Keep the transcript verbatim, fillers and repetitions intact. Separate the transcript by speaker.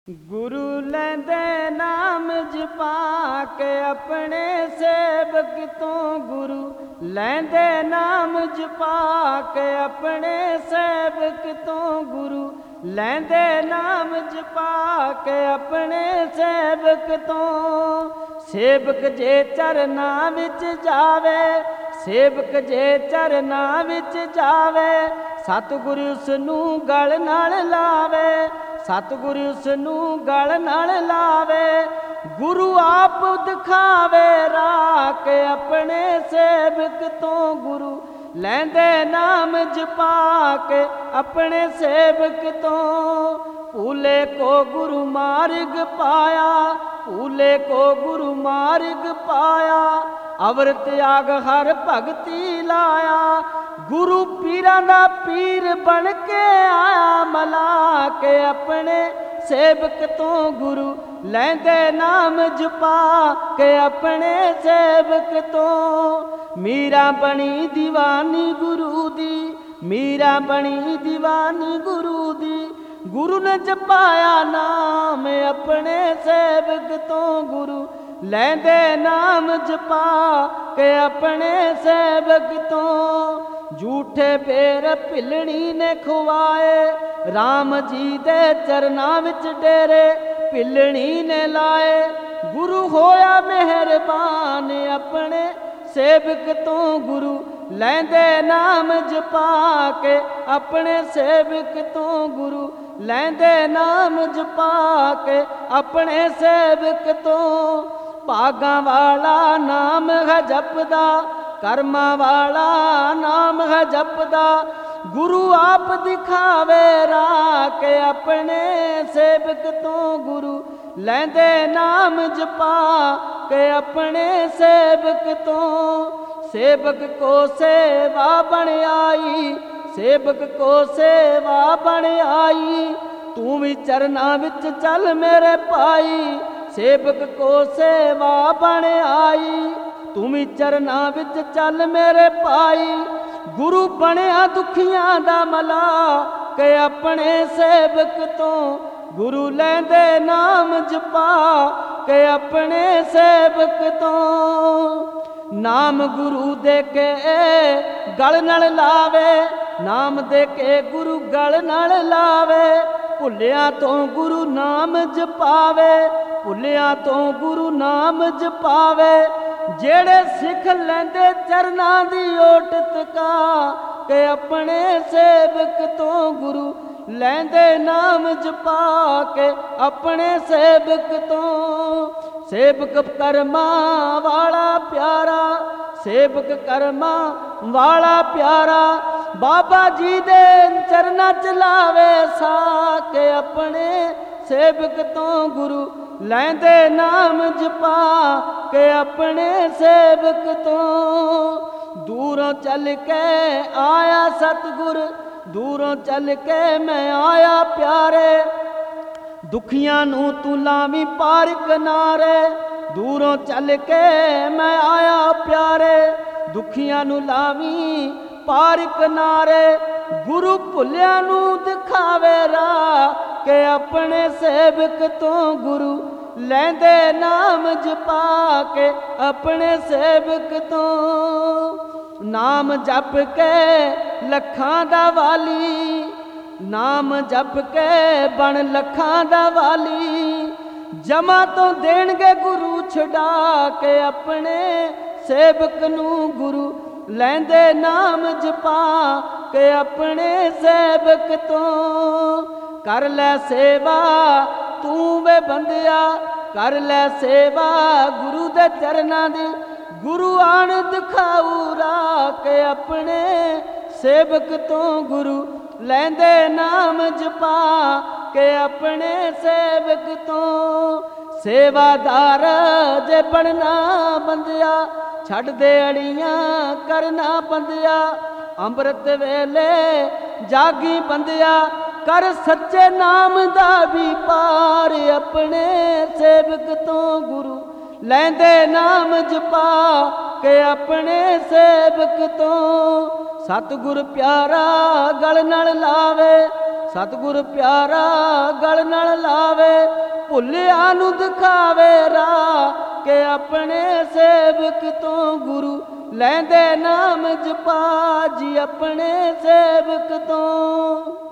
Speaker 1: गुरु लैंदे नाम जपा के अपने सेवक तो गुरु लैंदे नाम जपा के अपने सेवक तो गुरु लैंदे नाम जपा के अपने सेवक तो सेवक जे चरना विच जावे सेवक जे चरना विच जावे सतगुरु उसनू गल नाल लावे सतगुरु उसनू गल नाल लावे गुरु आप दिखावे राह अपने सेवक तो गुरु लैंदे नाम जपा के अपने सेवक तो भूले को गुरु मार्ग पाया भूले को गुरु मार्ग पाया अवर त्याग हर भगती लाया गुरु पीरां दा पीर बन के आया मला के अपने सेवक तो गुरु लैंदे नाम जपा के अपने सेवक तो मीरा बनी दीवानी गुरु दी मीरा बनी दीवानी गुरु दी गुरु ने जपाया नाम अपने सेवक तो गुरु लैंदे नाम जपा के अपने सेवक तो झूठे पेर भिलनी ने खुवाए राम जी दे चरना विच डेरे भिलनी ने लाए गुरु होया मेहरबान अपने सेवक तो गुरु लैंदे नाम जपा के अपने सेवक तो गुरु लैंदे नाम जपा के अपने सेवक तो भागा वाला नाम है जपदा कर्मा वाला नाम है जपदा गुरु आप दिखावे राह के अपने सेवक तो गुरु लैंदे नाम जपा के अपने सेवक तो सेवक को सेवा बन आई सेवक को सेवा बन आई तू भी चरना विच चल मेरे पाई सेवक को सेवा बन आई तू भी चरना विच चल मेरे पाई गुरु बनया दुखियां दा मला के अपने सेवक तो गुरु लैंदे नाम जपा के अपने सेवक तो नाम गुरु दे के गल नाल लावे नाम दे के गुरु गल नाल लावे भुलिया तो गुरु नाम जपावे भुलिया तो गुरु नाम जपावे जेड़े सिख लैंदे चरना दी ओट तका के अपने सेवक तो गुरु लैंदे नाम जपा के अपने सेवक तो सेवक कर्मा वाला प्यारा सेवक कर्मा वाला प्यारा बाबा जी दे चरना चलावे सा के अपने सेवक तो गुरु लैंदे नाम जपा के अपने सेवक तो दूरों चल के आया सतगुर दूरों चल के मैं आया प्यारे दुखियां नू तू लावी पार किनारे दूरों चल के मैं आया प्यारे दुखियां नू लावी पार किनारे गुरु भुलिया नू दिखावे राह के अपने सेवक तो गुरु लैंदे नाम जपा के अपने सेवक तो नाम जप के लखां दा वाली नाम जप के बन लखां दा वाली जमा तो देणगे गुरु छुड़ा के अपने सेवक नू गुरु लैंदे नाम जपा के अपने सेवक तो कर लै सेवा तू वे बंदिया कर लै सेवा गुरु दे चरना दी गुरु आन दिखाऊ राह के अपने सेवक तो गुरु लैंदे नाम जपा के अपने सेवक तो सेवादार जे बनना बंदिया छड़ दे अड़ियां करना बंदिया अमृत वेले जागी बंदिया कर सच्चे नाम दा भी पार अपने सेवक तो गुरु लैंदे नाम जपा के अपने सेवक तो सतगुर प्यारा गल नाल लावे सतगुर प्यारा गल नाल लावे ਭੁੱਲਿਆ ਨੂੰ ਦਿਖਾਵੇ ਰਾਹ ਕਿ ਆਪਣੇ ਸੇਵਕ ਤੋਂ ਗੁਰੂ ਲੈਂਦੇ ਨਾਮ ਜਪਾ ਜੀ ਆਪਣੇ ਸੇਵਕ ਤੋਂ।